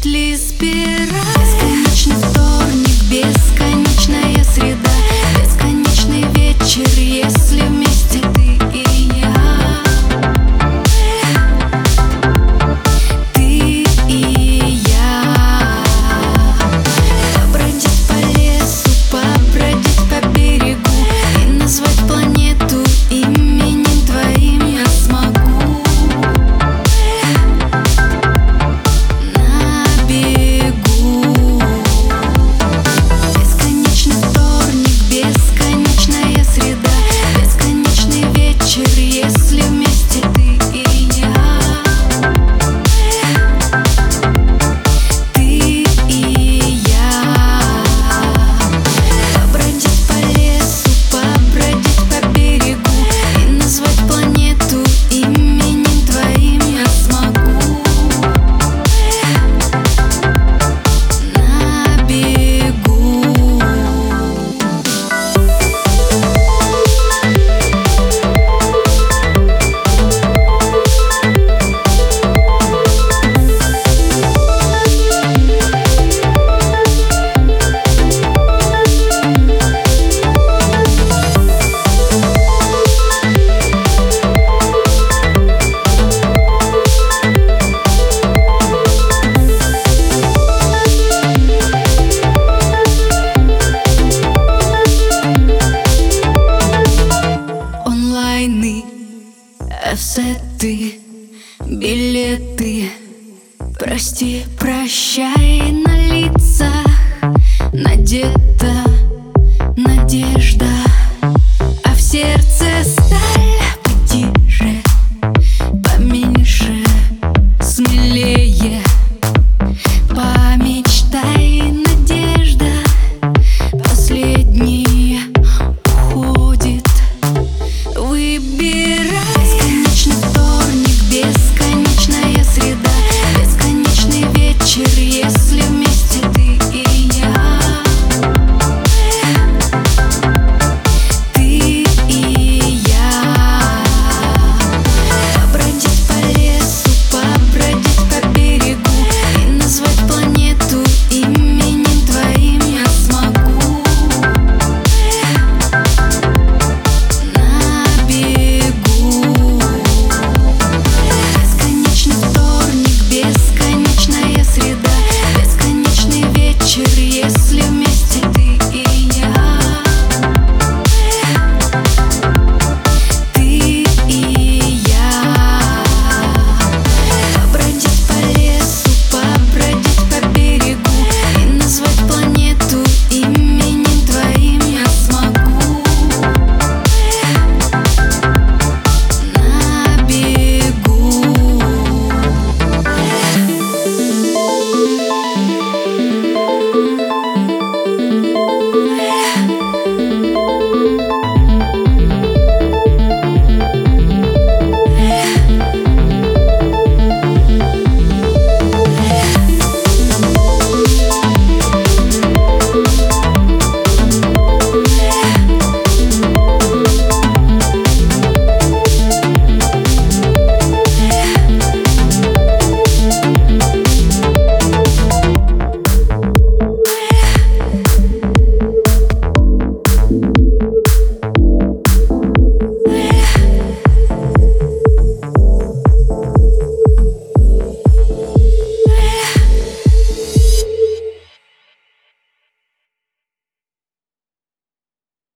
ли спираль? Бесконечный вторник, бесконечная среда, бесконечный вечер, если вместе ты и я. Ты и я. Побродить по лесу, побродить по берегу и назвать планету именем твоим я смогу. Если вместе ты и я. Ты и я. Побродить по лесу, побродить по берегу и назвать планету именем твоим я смогу. На бегу. Офсеты, билеты, прости, прощай, на лицах надета надежда.